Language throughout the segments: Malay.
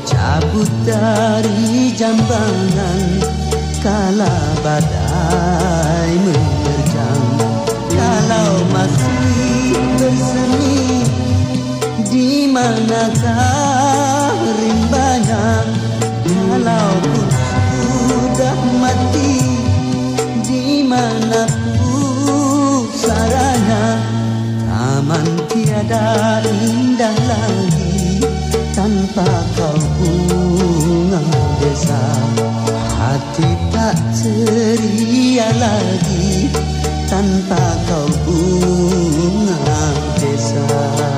tercabut dari jambangan kala badai menerjang. Kalau masih bersemi, di manakah rimbanya? Kalaupun sudah mati, di mana pusaranya? Taman tiada indah lagi tanpa kau bunga desa. Hati tak ceria lagi tanpa kau bunga desa.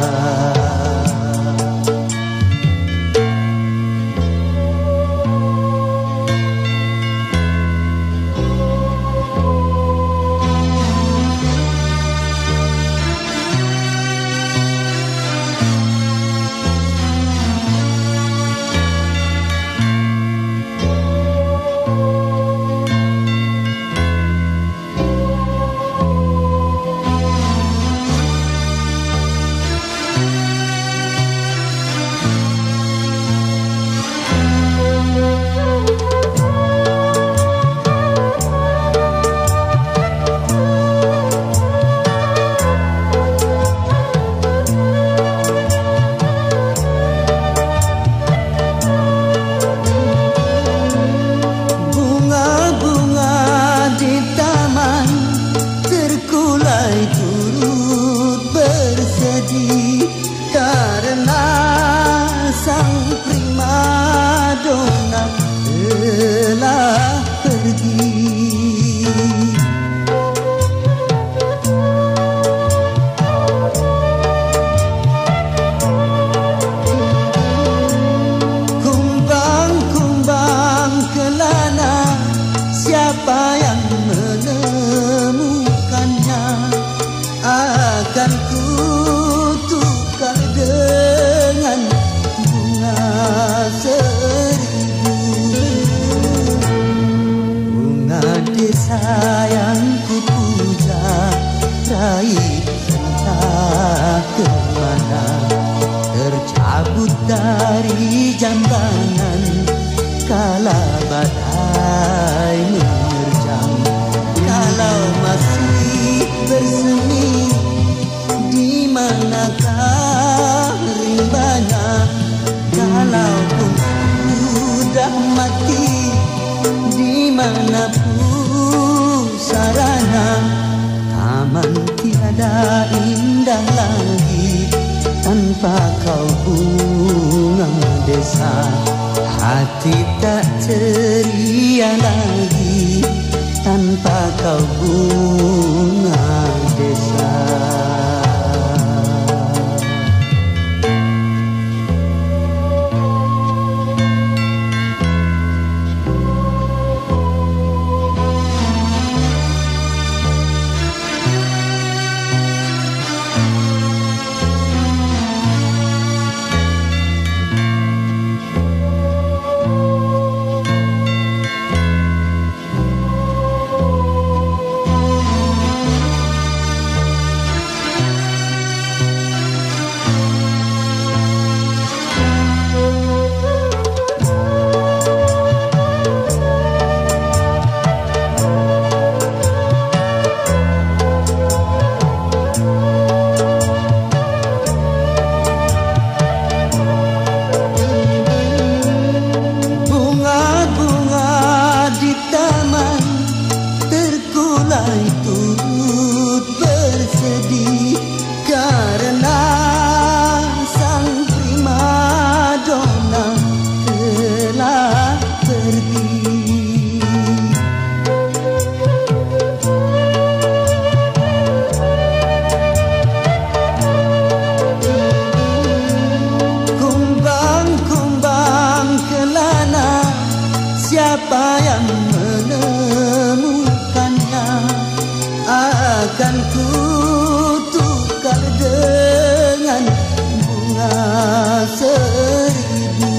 Karena sang primadona telah pergi. Kumbang-kumbang kelana, siapa yang menemukannya? Akan kutukar dengan bunga seribu. Bunga desa yang kupuja, raih entah kemana, tercabut dari jambangan kala badai menerjang. Kalau masih bersemi, di manakah rimbanya? Kalaupun sudah mati, di mana pusaranya? Taman tiada indah lagi tanpa kau bunga desa. Hati tak ceria lagi tanpa kau bunga desa. Turut bersedih karena sang primadona telah pergi. Kumbang-kumbang kelana, siapa yang menemukannya? Akan kutukar dengan bunga seribu.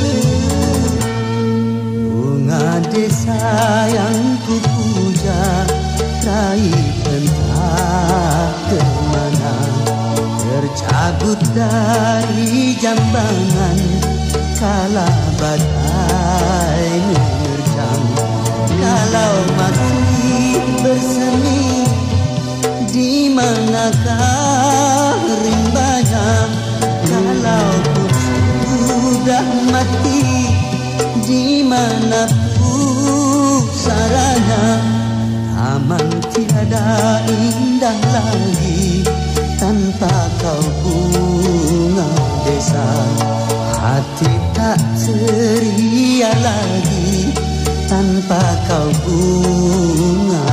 Bunga desa yang kupuja, raih entah kemana, tercabut dari jambangan kala badai menerjang. Kalau masih bersemi, di manakah rimbanya? Kalau pun sudah mati, di mana pusaranya? Taman tiada indah lagi tanpa kau bunga desa. Hati tak ceria lagi tanpa kau bunga